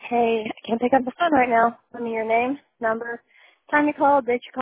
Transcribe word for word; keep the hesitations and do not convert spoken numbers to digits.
Hey, I can't pick up the phone right now. Give me your name, number, time you called, date you called.